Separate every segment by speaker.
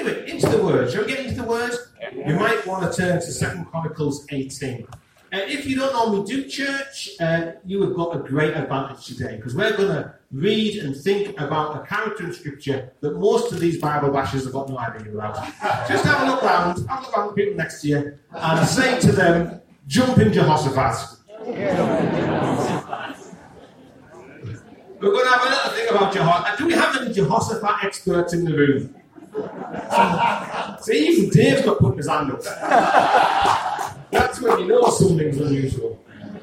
Speaker 1: Anyway, into the Word. Shall we get into the Word? You might want to turn to 2 Chronicles 18. If you don't normally do church, you have got a great advantage today, because we're going to read and think about a character in Scripture that most of these Bible bashers have got no idea about. Just have a look around the people next to you, and say to them, jump in Jehoshaphat. We're going to have a little thing about Jehoshaphat. Do we have any Jehoshaphat experts in the room? See, even Dave's not putting his hand up. That's when you know something's unusual.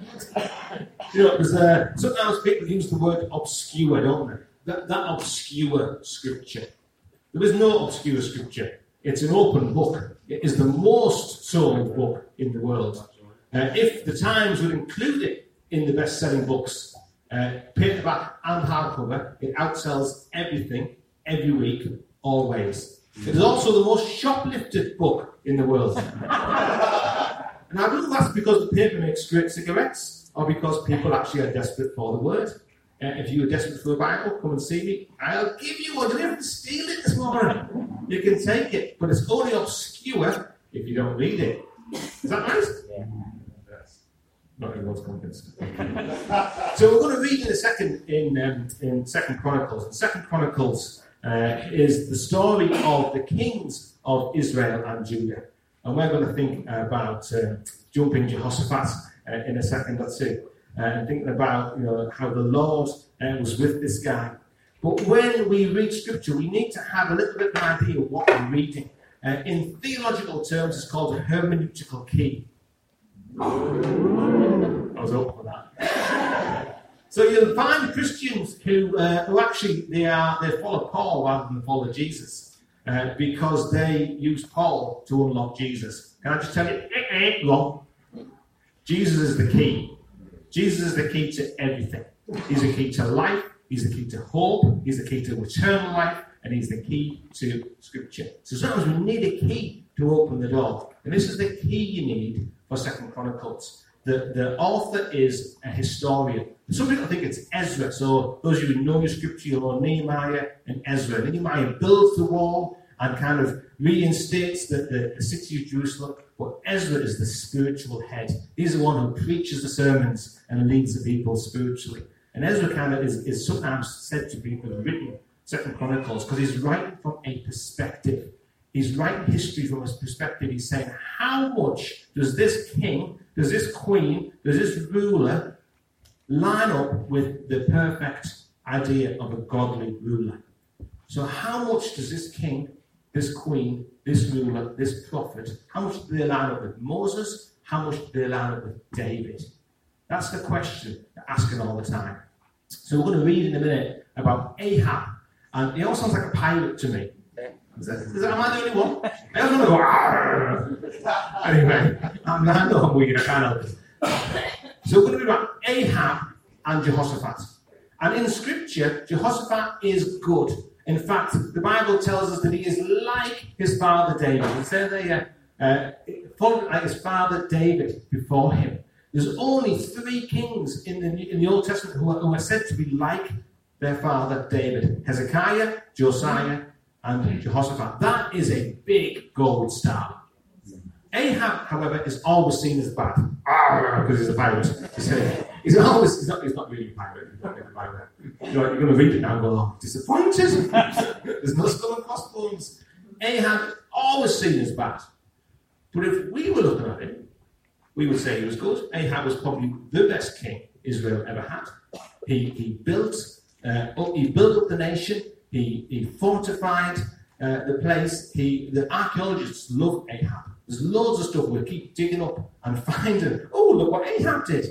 Speaker 1: You know, because sometimes people use the word obscure, don't they? That obscure scripture. There is no obscure scripture. It's an open book. It is the most sold book in the world. If the Times would include it in the best-selling books, paperback and hardcover, it outsells everything, every week, always. It is also the most shoplifted book in the world. And I don't know if that's because the paper makes great cigarettes, or because people actually are desperate for the word. If you are desperate for a Bible, come and see me. I'll give you one. You don't have to steal it this morning. You can take it, but it's only obscure if you don't read it. Is that right? Yeah. Not everyone's convinced. So we're going to read in a second in 2 Chronicles. And 2 Chronicles is the story of the kings of Israel and Judah. And we're going to think about jumping Jehoshaphat in a second or two. And thinking about how the Lord was with this guy. But when we read Scripture, we need to have a little bit of an idea of what we're reading. In theological terms, it's called a hermeneutical key. I was hoping for that. So you'll find Christians who actually they follow Paul rather than follow Jesus, because they use Paul to unlock Jesus. Can I just tell you? Wrong. Jesus is the key. Jesus is the key to everything. He's the key to life. He's the key to hope. He's the key to eternal life, and he's the key to Scripture. So sometimes we need a key to open the door, and this is the key you need for 2 Chronicles. The author is a historian. Some people think it's Ezra. So those of you who know your Scripture, you'll know Nehemiah and Ezra. Nehemiah builds the wall and kind of reinstates the city of Jerusalem. But Ezra is the spiritual head. He's the one who preaches the sermons and leads the people spiritually. And Ezra kind of is sometimes said to be written 2 Chronicles because he's writing from a perspective. He's writing history from his perspective. He's saying, how much does this king, does this queen, does this ruler line up with the perfect idea of a godly ruler? So how much does this king, this queen, this ruler, this prophet, how much do they line up with Moses? How much do they line up with David? That's the question they're asking all the time. So we're going to read in a minute about Ahab. And he almost sounds like a pirate to me. Am I the only one? I don't want to go, argh. Anyway, I know I'm weird, I can't help it. So we're going to read about Ahab and Jehoshaphat. And in Scripture, Jehoshaphat is good. In fact, the Bible tells us that he is like his father David. It says there, followed like his father David before him. There's only 3 kings in the Old Testament who are said to be like their father David. Hezekiah, Josiah, and Jehoshaphat. That is a big gold star. Ahab, however, is always seen as bad. Because he's a pirate. He's not really a pirate. He's not really a pirate. You're going to read it now and go, oh, disappointed. There's no skull and crossbones. Ahab is always seen as bad. But if we were looking at him, we would say he was good. Ahab was probably the best king Israel ever had. He built up the nation. He fortified the place. The archaeologists love Ahab. There's loads of stuff we'll keep digging up and finding. Oh, look what Ahab did.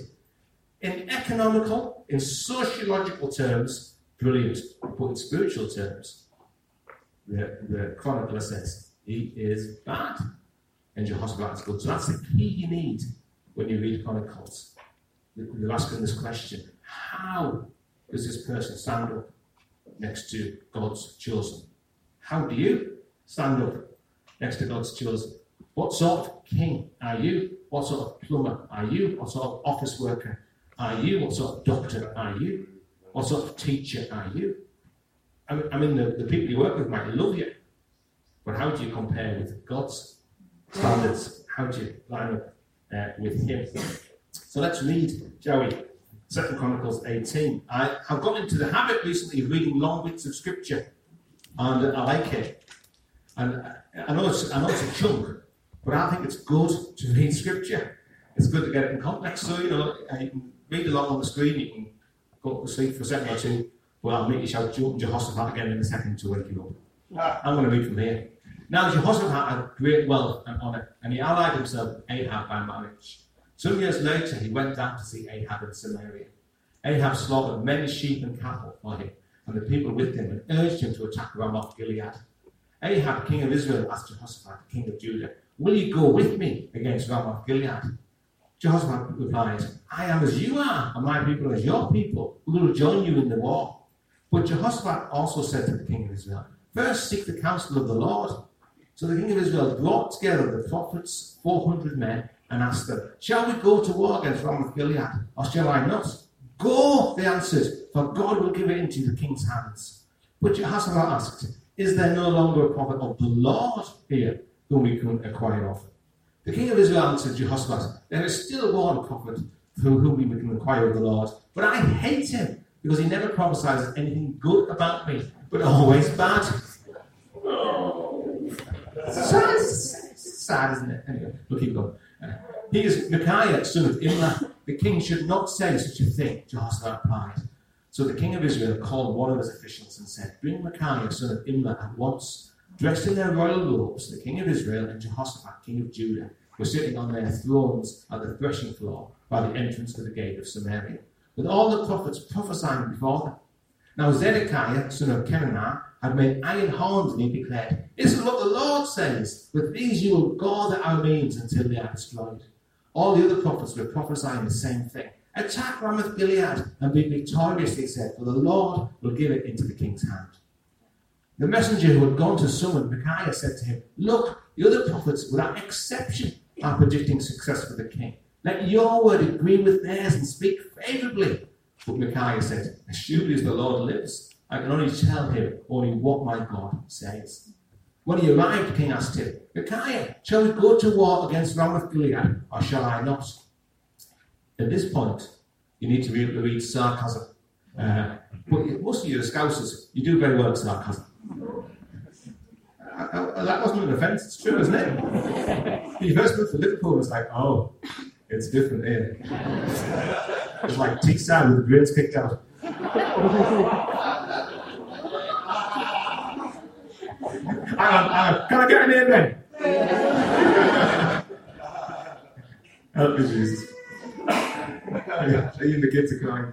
Speaker 1: In economical, in sociological terms, brilliant. But in spiritual terms, the chronicler says he is bad. And Jehoshaphat is good. So that's the key you need when you read Chronicles. You're asking this question. How does this person stand up next to God's chosen? How do you stand up next to God's chosen? What sort of king are you? What sort of plumber are you? What sort of office worker are you? What sort of doctor are you? What sort of teacher are you? I mean, the people you work with might love you, But how do you compare with God's standards? How do you line up with him? So let's read, shall we? 2 Chronicles 18. I've got into the habit recently of reading long bits of scripture, and I like it. And I know it's a chunk, but I think it's good to read scripture. It's good to get it in context. So, you can read along on the screen, you can go to sleep for a second or two. Well, I'll make you shout Jehoshaphat again in a second to wake you up. I'm going to read from here. Now, Jehoshaphat had great wealth and honour, and he allied himself with Ahab by marriage. Some years later, he went down to see Ahab in Samaria. Ahab slaughtered many sheep and cattle for him, and the people with him, and urged him to attack Ramoth Gilead. Ahab, king of Israel, asked Jehoshaphat, king of Judah, "Will you go with me against Ramoth Gilead?" Jehoshaphat replied, "I am as you are, and my people as your people. We will join you in the war." But Jehoshaphat also said to the king of Israel, "First seek the counsel of the Lord." So the king of Israel brought together the prophets, 400 men, and asked them, "Shall we go to war against Ramoth Gilead, or shall I not?" "Go," they answered, "for God will give it into the king's hands." But Jehoshaphat asked, "Is there no longer a prophet of the Lord here whom we can inquire of?" The king of Israel answered Jehoshaphat, "There is still one prophet through whom we can inquire of the Lord, but I hate him because he never prophesies anything good about me, but always bad." Sad, isn't it? Anyway, we'll keep going. He is Micaiah, son of Imlah. The king should not say such a thing, Jehoshaphat replied. So the king of Israel called one of his officials and said, "Bring Micaiah, son of Imlah, at once." Dressed in their royal robes, the king of Israel and Jehoshaphat, king of Judah, were sitting on their thrones at the threshing floor by the entrance to the gate of Samaria, with all the prophets prophesying before them. Now Zedekiah, son of Kenanah, had made iron horns, and he declared, "This is what the Lord says, with these you will gore the Arameans until they are destroyed." All the other prophets were prophesying the same thing. "Attack Ramoth Gilead and be victorious," they said, "for the Lord will give it into the king's hand." The messenger who had gone to summon Micaiah said to him, "Look, the other prophets, without exception, are predicting success for the king. Let your word agree with theirs and speak favourably." But Micaiah said, "As surely as the Lord lives, I can only tell him only what my God says." When he arrived, the king asked him, "Micaiah, shall we go to war against Ramoth Gilead, or shall I not?" At this point, you need to be able to read sarcasm. But most of you are Scousers. You do very well at sarcasm. That wasn't an offence, it's true, isn't it? You first moved to Liverpool, it's like, oh, it's different here. It's like Teesside with the brains kicked out. Hang on, can I get an amen? Help me, Jesus. Even the kids are crying.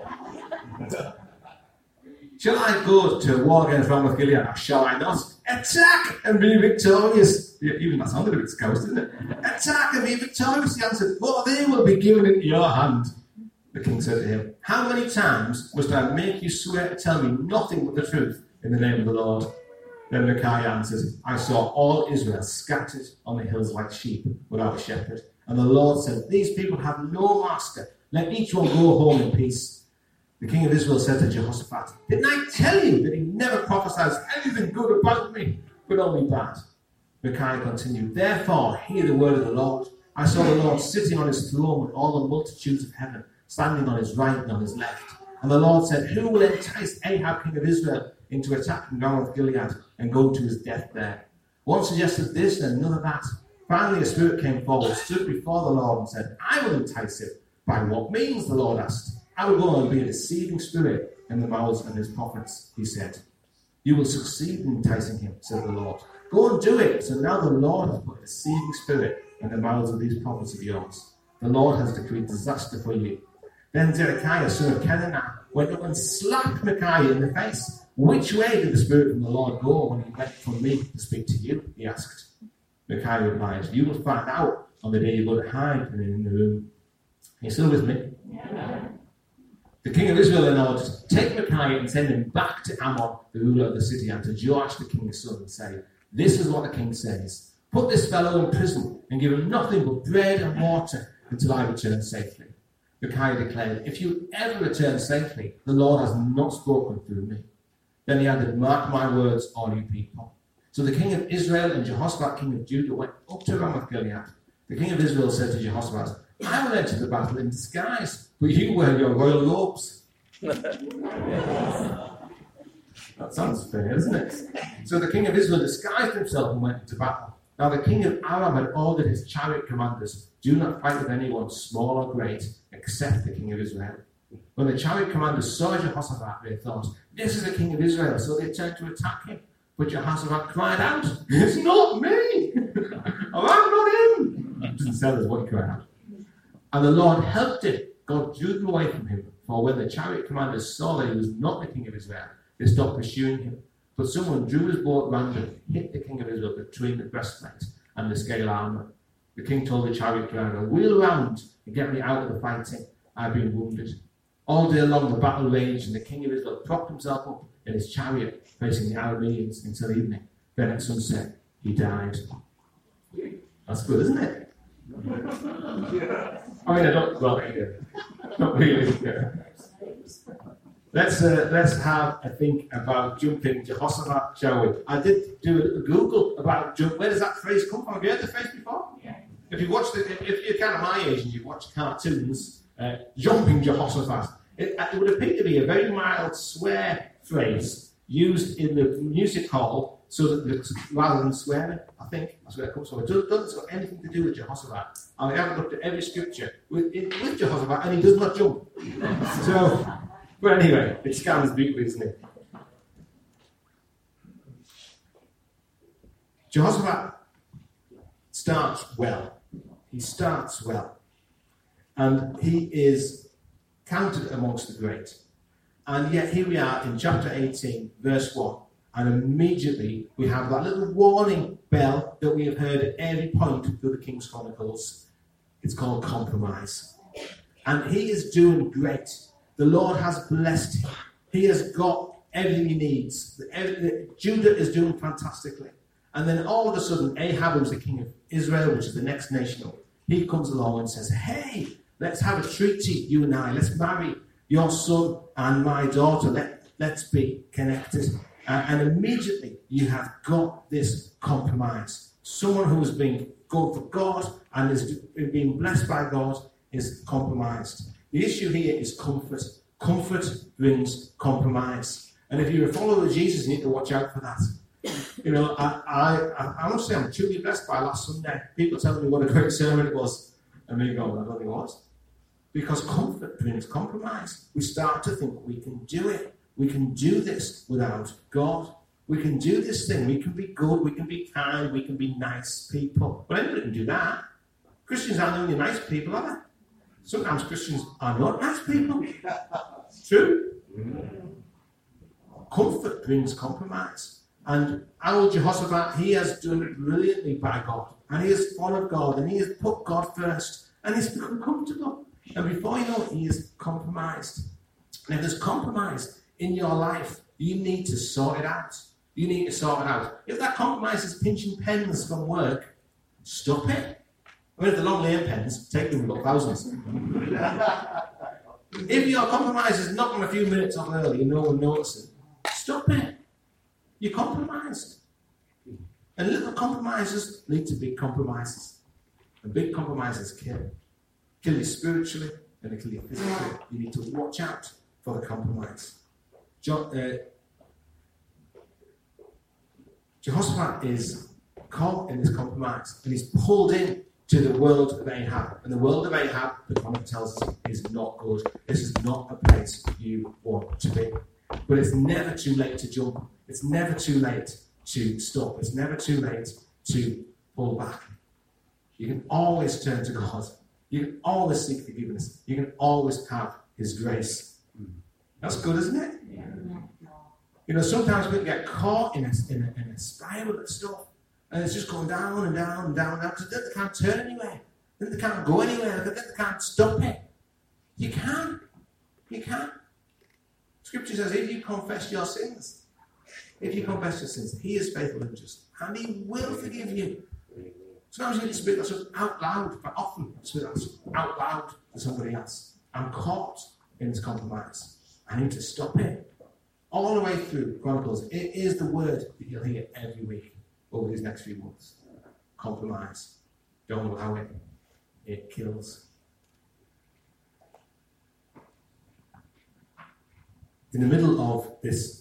Speaker 1: Shall I go to war against Ramoth Gilead, or shall I not? Attack and be victorious. Even that sounded a bit scoused, didn't it? Attack and be victorious, he answered, for they will be given into your hand. The king said to him, "How many times must I make you swear to tell me nothing but the truth in the name of the Lord?" Then Micaiah answered, "I saw all Israel scattered on the hills like sheep without a shepherd. And the Lord said, these people have no master. Let each one go home in peace." The king of Israel said to Jehoshaphat, "Didn't I tell you that he never prophesies anything good about me, but only bad?" Micaiah continued, "Therefore, hear the word of the Lord. I saw the Lord sitting on his throne with all the multitudes of heaven, standing on his right and on his left. And the Lord said, who will entice Ahab, king of Israel, into attacking Ramoth Gilead and go to his death there?" One suggested this and another that. Finally, a spirit came forward, stood before the Lord and said, "I will entice him." "By what means?" the Lord asked. "I will go and be a deceiving spirit in the mouths of his prophets," he said. "You will succeed in enticing him," said the Lord. "Go and do it." So now the Lord has put a deceiving spirit in the mouths of these prophets of yours. The Lord has decreed disaster for you. Then Zedekiah, son of Kenanah, went up and slapped Micaiah in the face. "Which way did the spirit from the Lord go when he went from me to speak to you?" he asked. Micaiah replied, "You will find out on the day you go to hide in the room." Are you still with me? Yeah. The king of Israel then ordered, "Take Micaiah and send him back to Ammon, the ruler of the city, and to Joash the king's son, and say, this is what the king says. Put this fellow in prison and give him nothing but bread and water until I return safely." Micaiah declared, "If you ever return safely, the Lord has not spoken through me." Then he added, "Mark my words, all you people. So the king of Israel and Jehoshaphat, king of Judah, went up to Ramoth Gilead. The king of Israel said to Jehoshaphat, I will enter the battle in disguise, but you wear your royal robes. That sounds fair, doesn't it? So the king of Israel disguised himself and went into battle. Now the king of Aram had ordered his chariot commanders, do not fight with anyone, small or great, except the king of Israel. When the chariot commanders saw Jehoshaphat, they thought, this is the king of Israel, so they turned to attack him. But Jehoshaphat cried out, it's not me! Or I'm not him! It doesn't tell us what he cried out. And the Lord helped him. God drew them away from him. For when the chariot commanders saw that he was not the king of Israel, they stopped pursuing him. But someone drew his bow at random, hit the king of Israel between the breastplate and the scale armour. The king told the chariot driver, wheel round and get me out of the fighting. I've been wounded. All day long the battle raged, and the king of Israel propped himself up in his chariot, facing the Arameans until evening. Then at sunset, he died. That's good, isn't it? I mean, I don't, well, not really. Let's have a think about jumping Jehoshaphat, shall we? I did do a Google about jump. Where does that phrase come from? Have you heard the phrase before? Yeah. If you're kind of my age and you've watched cartoons, jumping Jehoshaphat, it would appear to be a very mild swear phrase used in the music hall, so that rather than swearing, I think that's where it comes from. It doesn't have anything to do with Jehoshaphat. I haven't looked at every scripture with Jehoshaphat, and he does not jump. So, but anyway, it scans beautifully, isn't it? Jehoshaphat starts well. He starts well. And he is counted amongst the great. And yet here we are in chapter 18, verse 1. And immediately we have that little warning bell that we have heard at every point through the King's Chronicles. It's called compromise. And he is doing great. The Lord has blessed him. He has got everything he needs. Judah is doing fantastically. And then all of a sudden, Ahab, who's the king of Israel, which is the next nation, he comes along and says, hey, let's have a treaty, you and I. Let's marry your son and my daughter. Let's be connected. And immediately you have got this compromise. Someone who has been good for God and is being blessed by God is compromised. The issue here is comfort. Comfort brings compromise. And if you're a follower of Jesus, you need to watch out for that. You know, I must say I'm truly blessed by last Sunday. People telling me what a great sermon it was. And me going, I don't think it was. Because comfort brings compromise. We start to think we can do it. We can do this without God. We can do this thing. We can be good. We can be kind. We can be nice people. But anybody can do that. Christians aren't only nice people, are they? Sometimes Christians are not nice people. True. Comfort brings compromise. And our Jehoshaphat, he has done it brilliantly by God. And he has followed God. And he has put God first. And he's become comfortable. And before you know it, he is compromised. And if there's compromise in your life, you need to sort it out. You need to sort it out. If that compromise is pinching pens from work, stop it. I mean, if the long lane pens, take them, we've got thousands. If your compromise is knocking a few minutes off early and no one noticing, stop it. You're compromised. And little compromises lead to big compromises. And big compromises kill. Kill you spiritually and they kill you physically. You need to watch out for the compromise. Jehoshaphat is caught in this compromise and he's pulled in to the world of Ahab. And the world of Ahab, the Chronicle tells us, is not good. This is not a place you want to be. But it's never too late to jump. It's never too late to stop. It's never too late to pull back. You can always turn to God. You can always seek forgiveness. You can always have His grace. That's good, isn't it? Yeah. You know, sometimes people get caught in a spiral of stuff. And it's just going down and down and down and down. Because they can't turn anywhere. They can't go anywhere. They can't stop it. You can't. You can't. Scripture says, if you confess your sins, He is faithful and just. And He will forgive you. Sometimes you need to speak that stuff out loud, but often speak that stuff out loud to somebody else. I'm caught in this compromise. I need to stop it. All the way through Chronicles, it is the word that you'll hear every week. over these next few months. Compromise. Don't allow it. It kills. In the middle of this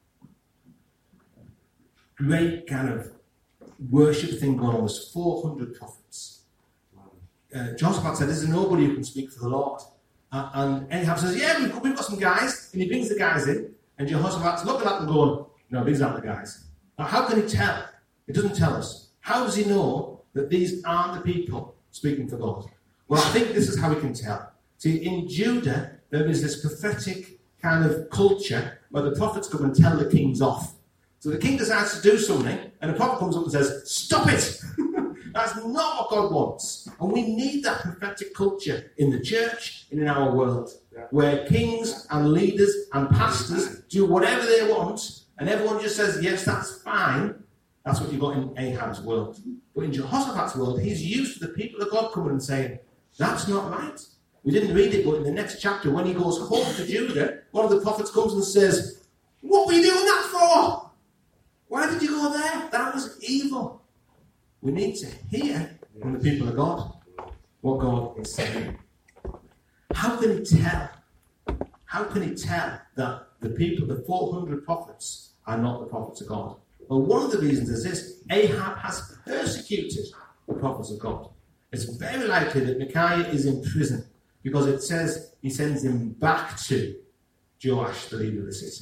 Speaker 1: great kind of worship thing going on, there's 400 prophets. Jehoshaphat said, there's nobody who can speak for the Lord. And Ahab says, yeah, we've got some guys. And he brings the guys in. And Jehoshaphat's looking at them going, no, these aren't the guys. Now, how can he tell? It doesn't tell us. How does he know that these aren't the people speaking for God? Well, I think this is how we can tell. See, in Judah, there is this prophetic kind of culture where the prophets come and tell the kings off. So the king decides to do something, and the prophet comes up and says, stop it! That's not what God wants. And we need that prophetic culture in the church and in our world, where kings and leaders and pastors do whatever they want, and everyone just says, yes, that's fine. That's what you've got in Ahab's world. But in Jehoshaphat's world, he's used to the people of God coming and saying, that's not right. We didn't read it, but in the next chapter, when he goes home to Judah, one of the prophets comes and says, what were you doing that for? Why did you go there? That was evil. We need to hear from the people of God what God is saying. How can he tell? How can he tell that the people, the 400 prophets, are not the prophets of God? Well, one of the reasons is this: Ahab has persecuted the prophets of God. It's very likely that Micaiah is in prison because it says he sends him back to Joash, the leader of the city.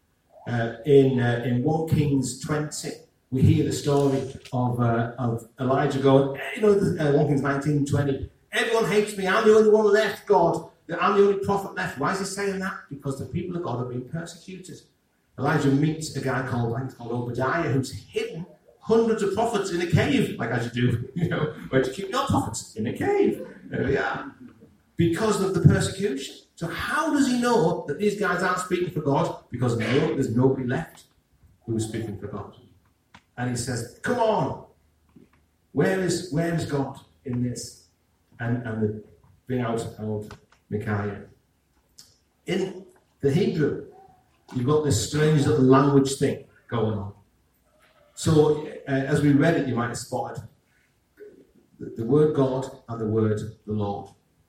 Speaker 1: In 1 Kings 20, we hear the story of Elijah going, 1 Kings 19:20, everyone hates me, I'm the only one left, God. I'm the only prophet left. Why is he saying that? Because the people of God are being persecuted. Elijah meets a guy called Obadiah, who's hidden hundreds of prophets in a cave, like as you do, where to keep your prophets in a cave. There we are. Because of the persecution. So how does he know that these guys aren't speaking for God? Because there's nobody left who is speaking for God. And he says, come on, where is God in this? And they bring out Micaiah. In the Hebrew, you've got this strange little language thing going on. So as we read it, you might have spotted the word God and the word the Lord.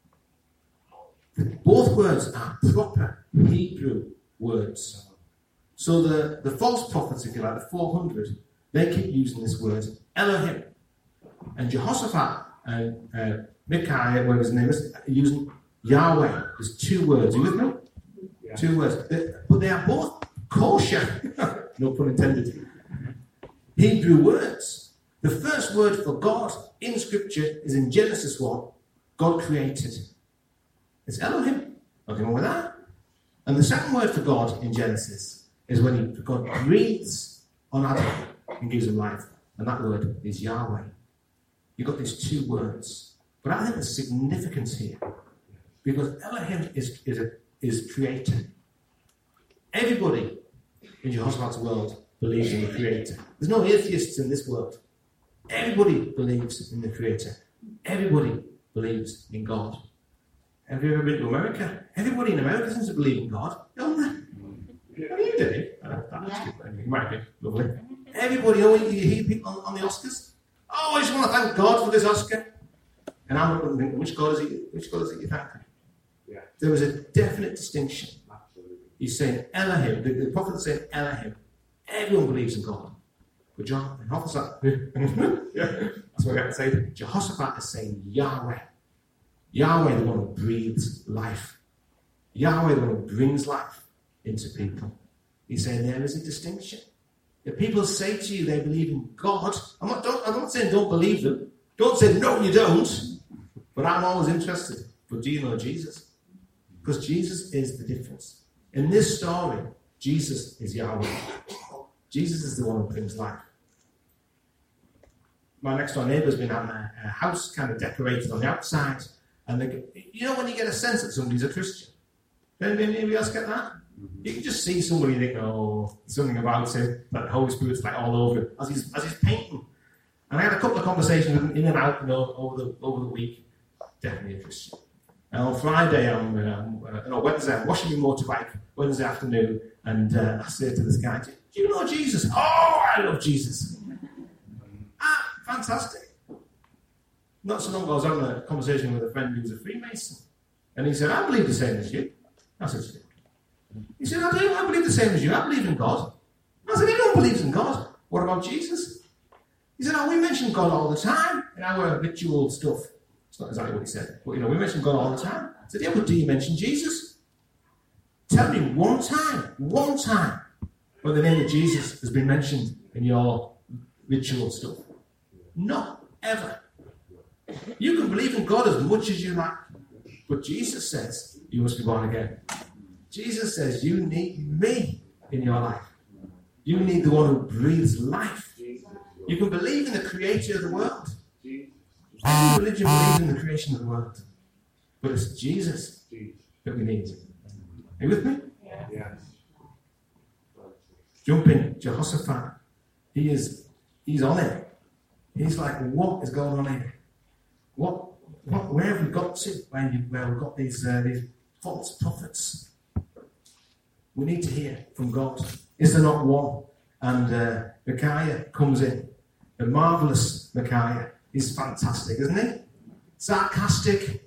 Speaker 1: Both words are proper Hebrew words. So the false prophets, if you like, the 400, they keep using this word Elohim. And Jehoshaphat and Micaiah, whatever his name is, are using Yahweh. There's two words. Are you with me? Yeah. Two words. But they are both kosher. No pun intended. Hebrew words. The first word for God in Scripture is in Genesis 1. God created. It's Elohim. Nothing wrong with that. And the second word for God in Genesis is when God breathes on Adam and gives him life. And that word is Yahweh. You've got these two words. But I think there's significance here. Because Elohim is creator. Everybody in Jehoshaphat's world believes in the creator. There's no atheists in this world. Everybody believes in the creator. Everybody believes in God. Have you ever been to America? Everybody in America seems to believe in God, don't they? Have you done it? It might be lovely. Everybody, you hear people on the Oscars? Oh, I just want to thank God for this Oscar. And I'm not thinking, which God is it you thank? Yeah. There was a definite distinction. He's saying Elohim, the prophet is saying Elohim. Everyone believes in God. But Jehoshaphat, that's what I have to say. Jehoshaphat is saying Yahweh. Yahweh, the one who breathes life. Yahweh, the one who brings life into people. He's saying there is a distinction. If people say to you they believe in God, I'm not saying don't believe them. Don't say no, you don't. But I'm always interested. But do you know Jesus? Because Jesus is the difference. In this story, Jesus is Yahweh. Jesus is the one who brings life. My next door neighbour's been having a house kind of decorated on the outside. And when you get a sense that somebody's a Christian? Anybody else get that? You can just see somebody and think, oh, something about him, that the Holy Spirit's like all over him as he's painting. And I had a couple of conversations with him in and out, over the week. Definitely a Christian. And on Friday, Wednesday, I'm washing my motorbike Wednesday afternoon, and I say to this guy, "Do you know Jesus?" "Oh, I love Jesus." Fantastic. Not so long ago, I was having a conversation with a friend who was a Freemason. And he said, I believe the same as you. I said, he said, I believe the same as you. I believe in God. I said, everyone believes in God. What about Jesus? He said, we mention God all the time in our ritual stuff. It's not exactly what he said, but we mention God all the time. I said, yeah, but do you mention Jesus? Tell me one time, where the name of Jesus has been mentioned in your ritual stuff. Not ever. You can believe in God as much as you like, but Jesus says you must be born again. Jesus says you need me in your life. You need the one who breathes life. You can believe in the creator of the world. Every religion believes in the creation of the world. But it's Jesus that we need. Are you with me?
Speaker 2: Yes.
Speaker 1: Jump in, Jehoshaphat. He's on it. He's like, what is going on here? Where have we got to? Where we've got these false prophets? We need to hear from God. Is there not one? And Micaiah comes in. The marvellous Micaiah. He's fantastic, isn't he? Sarcastic,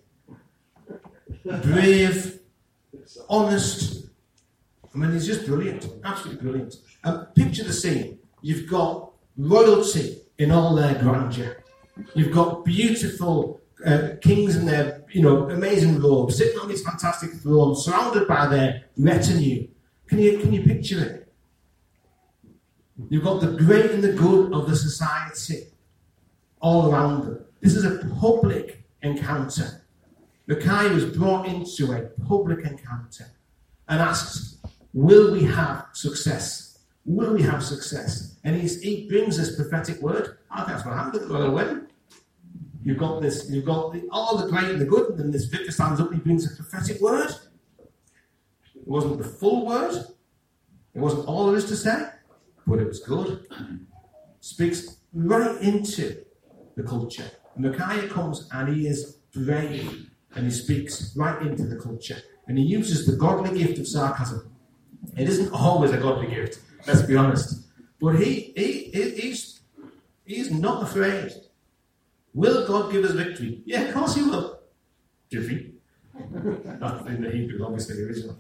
Speaker 1: brave, honest. I mean, he's just brilliant. Absolutely brilliant. And picture the scene. You've got royalty in all their grandeur. You've got beautiful kings in their, amazing robes, sitting on these fantastic thrones, surrounded by their retinue. Can you picture it? You've got the great and the good of the society all around them. This is a public encounter. Micaiah was brought into a public encounter and asked, will we have success? Will we have success? And he brings this prophetic word. I think that's what happened at the royal wedding. You've got all the great and the good, and then this vicar stands up and he brings a prophetic word. It wasn't the full word. It wasn't all there is to say, but it was good. Speaks right into the culture. Micaiah comes and he is brave and he speaks right into the culture. And he uses the godly gift of sarcasm. It isn't always a godly gift, let's be honest. But he's not afraid. Will God give us victory? Yeah, of course he will. Jiffy. That's in the Hebrew, obviously, the original.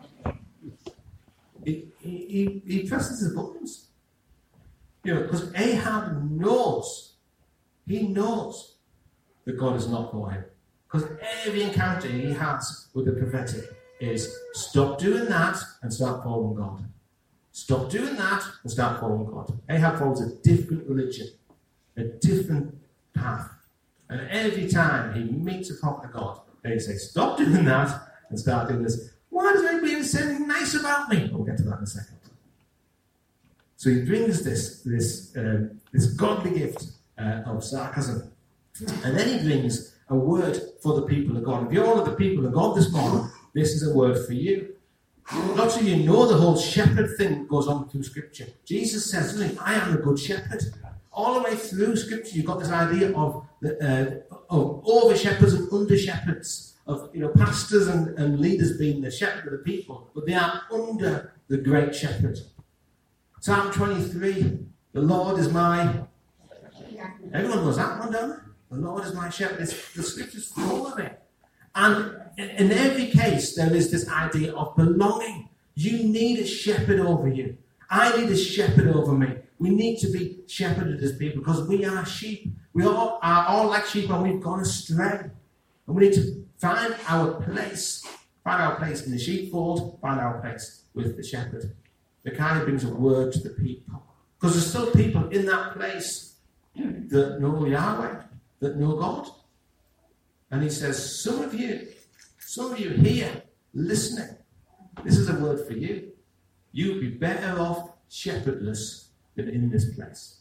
Speaker 1: He presses his buttons. Because Ahab knows. He knows that God is not for him. Because every encounter he has with the prophetic is stop doing that and start following God. Stop doing that and start following God. Ahab follows a different religion, a different path. And every time he meets a prophet of God, they say, stop doing that and start doing this. Why does anybody say anything nice about me? We'll get to that in a second. So he brings this godly gift of sarcasm. And then he brings a word for the people of God. If you're one of the people of God this morning, this is a word for you. Not so you know the whole shepherd thing that goes on through Scripture. Jesus says, I am the good shepherd. All the way through Scripture, you've got this idea of over-shepherds and under-shepherds, of pastors and leaders being the shepherd of the people, but they are under the great shepherd. Psalm 23, the Lord is my... Everyone knows that one, don't they? The Lord is my shepherd. The Scripture's full of it. And in every case, there is this idea of belonging. You need a shepherd over you. I need a shepherd over me. We need to be shepherded as people because we are sheep. We all are like sheep and we've gone astray. And we need to find our place in the sheepfold, find our place with the shepherd. Micaiah brings a word to the people. Because there's still people in that place that know Yahweh, that know God. And he says, some of you here listening, this is a word for you. You'd be better off shepherdless than in this place.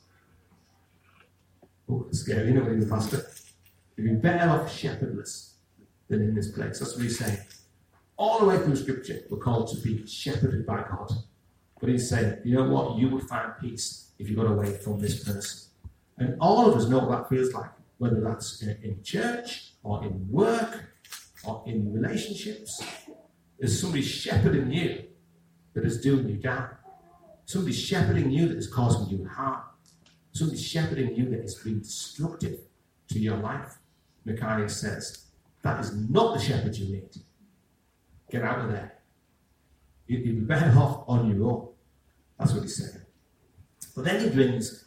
Speaker 1: Oh, it's scary, you know what he's a pastor. You'd be better off shepherdless than in this place. That's what he's saying. All the way through Scripture, we're called to be shepherded by God. But he's saying, you know what? You would find peace if you got away from this person. And all of us know what that feels like, whether that's in church or in work or in relationships. There's somebody shepherding you that is doing you down. Somebody shepherding you that is causing you harm. somebody's shepherding you that is being destructive to your life. Micaiah says, that is not the shepherd you need. Get out of there. You'd be better off on your own. That's what he's saying. But then he brings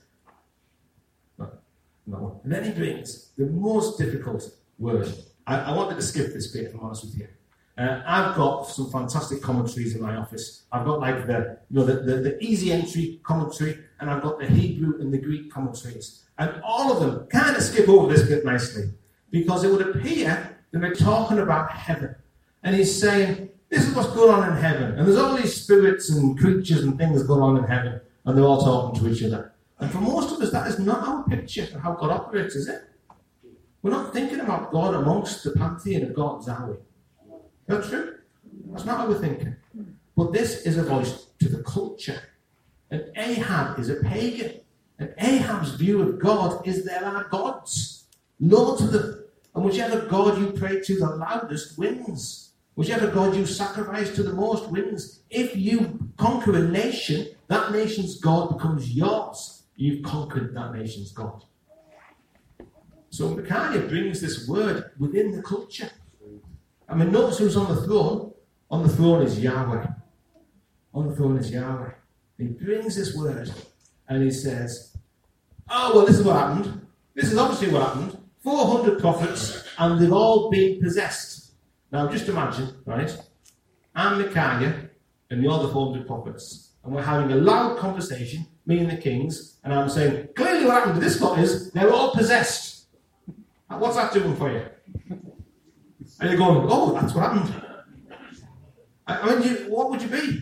Speaker 1: the most difficult word. I wanted to skip this bit, if I'm honest with you. I've got some fantastic commentaries in my office. I've got like the easy entry commentary, and I've got the Hebrew and the Greek commentaries. And all of them kind of skip over this bit nicely, because it would appear that we're talking about heaven. And he's saying, this is what's going on in heaven. And there's all these spirits and creatures and things going on in heaven, and they're all talking to each other. And for most of us, that is not our picture of how God operates, is it? We're not thinking about God amongst the pantheon of gods, are we? That's true. That's not how we're thinking. But this is a voice to the culture. And Ahab is a pagan. And Ahab's view of God is there are gods. Lord to them. And whichever God you pray to the loudest wins. Whichever God you sacrifice to the most wins. If you conquer a nation, that nation's God becomes yours. You've conquered that nation's God. So Micaiah brings this word within the culture. I mean, notice who's on the throne. On the throne is Yahweh. On the throne is Yahweh. He brings this word and he says, oh, well, this is what happened. This is obviously what happened. 400 prophets, and they've all been possessed. Now, just imagine, right? I'm Micaiah, and you're the 400 prophets. And we're having a loud conversation, me and the kings, and I'm saying, clearly what happened to this lot is they're all possessed. Now, what's that doing for you? And you're going, oh, that's what happened. I mean, what would you be?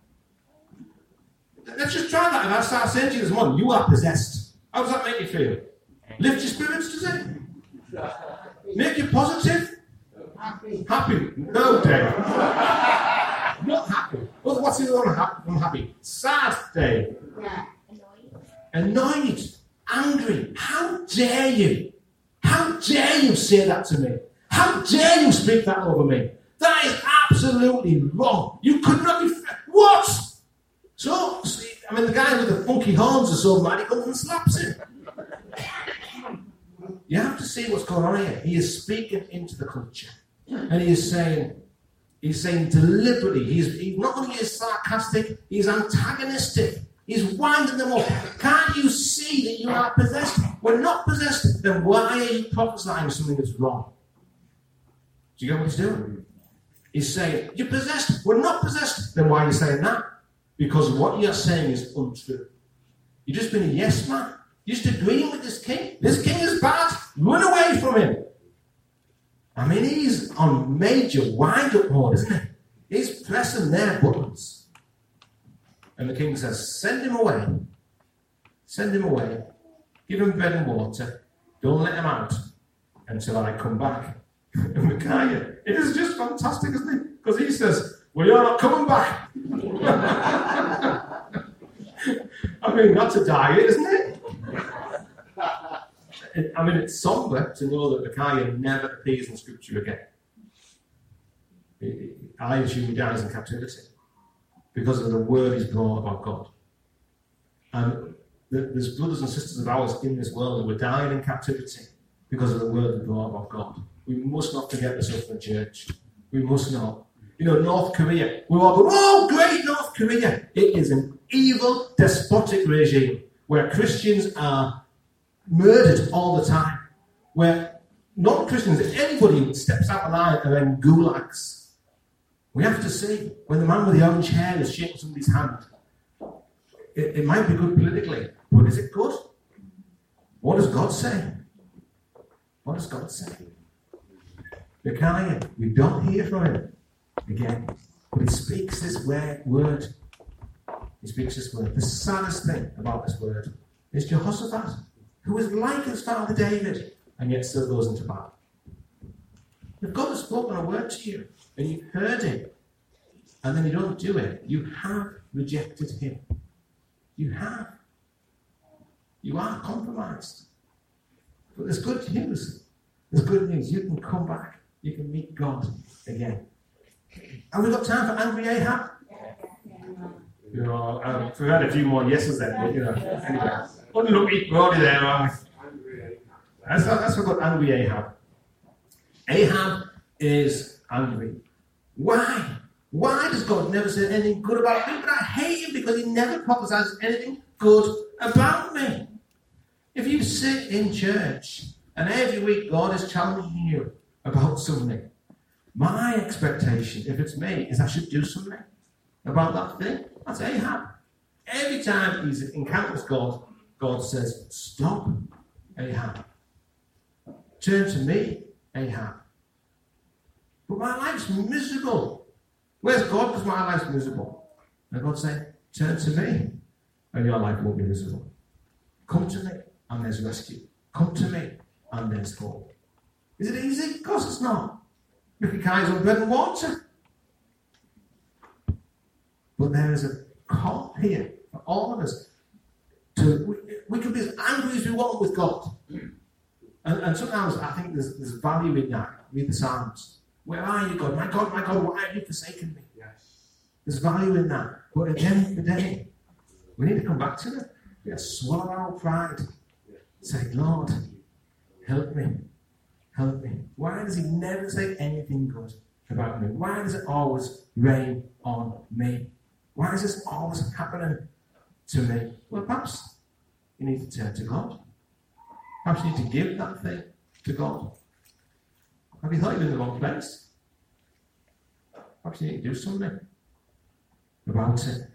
Speaker 1: Let's just try that. And I start saying to you this morning, you are possessed. How does that make you feel? Lift your spirits, does it? Make you positive? Happy? No, Dave. Not happy. Well, what's the other one from happy? Sad, Dave. Annoyed. Angry. How dare you? How dare you say that to me? How dare you speak that over me? That is absolutely wrong. You could not be... What? So, I mean, the guy with the funky horns is so mad he comes and slaps him. You have to see what's going on here. He is speaking into the culture. And he is saying deliberately, he's not only is sarcastic, he's antagonistic. He's winding them up. Can't you see that you are possessed? We're not possessed. Then why are you prophesying something that's wrong? Do you get what he's doing? He's saying, you're possessed. We're not possessed. Then why are you saying that? Because what you're saying is untrue. You've just been a yes man. You're just agreeing with this king. This king is bad. Run away from him. I mean, he's on major wind-up mode, isn't he? He's pressing their buttons. And the king says, send him away. Send him away. Give him bread and water. Don't let him out until I come back. And Micaiah, it is just fantastic, isn't it? Because he says, well, you're not coming back. I mean, that's a diet, isn't it? I mean, it's somber to know that Micaiah never appears in Scripture again. I assume he dies in captivity because of the word he's brought about God. And there's brothers and sisters of ours in this world who are dying in captivity because of the word they brought about God. We must not forget this up in the church. We must not. You know, North Korea, we all go, oh, great North Korea. It is an evil, despotic regime where Christians are murdered all the time, where non-Christians, anybody who steps out of line are in gulags. We have to see, when the man with the orange hair is shaking somebody's hand, it might be good politically, but is it good? What does God say? What does God say? Micaiah, we don't hear from him again, but he speaks this word. He speaks this word. The saddest thing about this word is Jehoshaphat, who is like his father David, and yet still goes into battle. If God has spoken a word to you, and you've heard him, and then you don't do it, you have rejected him. You have. You are compromised. But there's good news. There's good news. You can come back. You can meet God again. Have we got time for angry Ahab? You know, we've had a few more yeses then, but, you know, anyway. Unlucky, we're already there, aren't we? That's what got angry Ahab. Ahab is angry. Why? Why does God never say anything good about me? But I hate him because he never prophesies anything good about me. If you sit in church and every week God is challenging you about something, my expectation, if it's me, is I should do something about that thing. That's Ahab. Every time he encounters God, God says, stop, Ahab. Turn to me, Ahab. But my life's miserable. Where's God? Because my life's miserable. And God said, turn to me, and your life won't be miserable. Come to me, and there's rescue. Come to me, and there's hope. Is it easy? Of course it's not. Ricky Kai's on bread and water. But there is a call here for all of us. We can be as angry as we want with God. And sometimes I think there's value in that. Read the Psalms. Where are you, God? My God, why have you forsaken me? Yes. There's value in that. But at the end of the day, we need to come back to it. We have to swallow our pride. Say, Lord, help me. Help me. Why does he never say anything good about me? Why does it always rain on me? Why is this always happening to me? Well, perhaps you need to turn to God. Perhaps you need to give that thing to God. Have you thought you're in the wrong place? Perhaps you need to do something about it.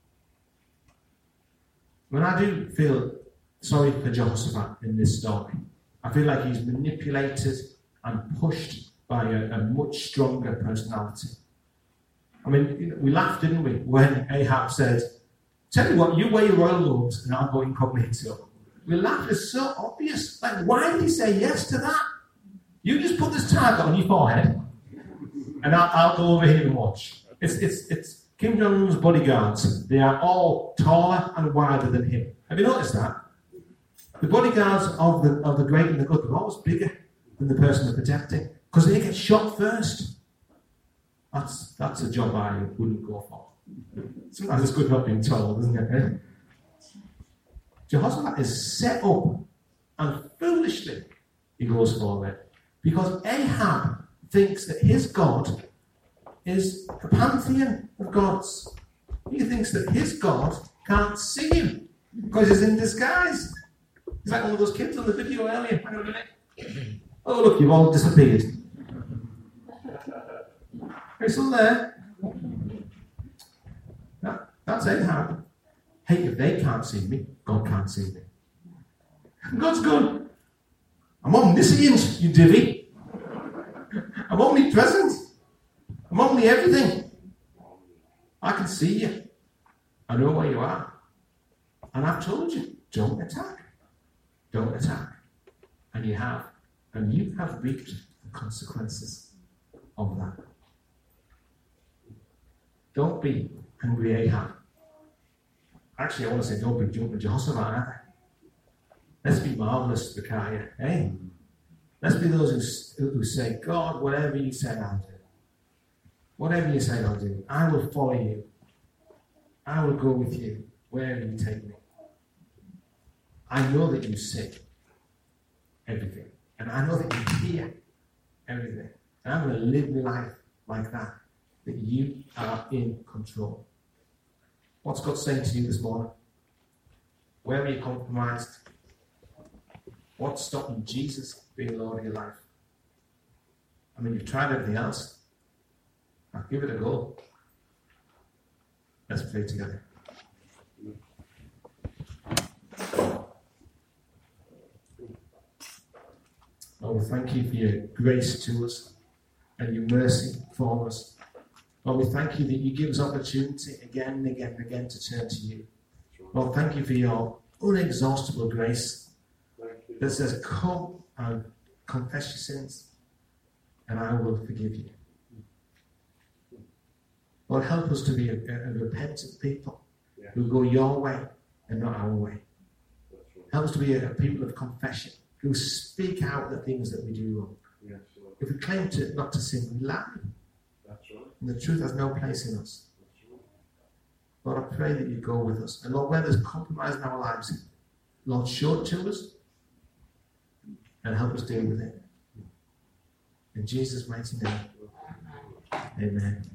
Speaker 1: When I do feel sorry for Jehoshaphat in this story, I feel like he's manipulated and pushed by a much stronger personality. I mean, we laughed, didn't we, when Ahab said, tell you what, you wear your royal robes and I'll go incognito. We laughed, it's so obvious. Like, why did he say yes to that? You just put this target on your forehead and I'll go over here and watch. It's Kim Jong-un's bodyguards. They are all taller and wider than him. Have you noticed that? The bodyguards of the great and the good are always bigger than the person they're protecting because they get shot first. That's a job I wouldn't go for. Sometimes it's good not being told, isn't it? Jehoshaphat is set up, and foolishly he goes for it because Ahab thinks that his God is a pantheon of gods. He thinks that his God can't see him because he's in disguise. It's like one of those kids on the video earlier. Hang on a minute. Oh, look, you've all disappeared. Are you still there? That's Ahab. Hey, if they can't see me, God can't see me. God's good. I'm omniscient, you divvy. I'm omnipresent. I'm omni everything. I can see you. I know where you are. And I've told you, don't attack. Don't attack. And you have. And you have reaped the consequences of that. Don't be angry Ahab. Actually, I want to say don't be jumping Jehoshaphat. Let's be marvellous, Micaiah. Hey? Let's be those who say, God, whatever you say, I'll do. Whatever you say, I'll do. I will follow you. I will go with you wherever you take me. I know that you see everything. And I know that you hear everything. And I'm going to live my life like that. That you are in control. What's God saying to you this morning? Where are you compromised? What's stopping Jesus being Lord of your life? I mean, you've tried everything else. Now give it a go. Let's pray together. Lord, we thank you for your grace to us and your mercy for us. Lord, we thank you that you give us opportunity again and again and again to turn to you. Lord, thank you for your inexhaustible grace that says, come and confess your sins and I will forgive you. Lord, help us to be a repentant people who go your way and not our way. Help us to be a people of confession who speak out the things that we do wrong. If we claim not to sin, we lie. And the truth has no place in us. Lord, I pray that you go with us. And Lord, where there's compromise in our lives, Lord, show it to us and help us deal with it. In Jesus' mighty name. Amen.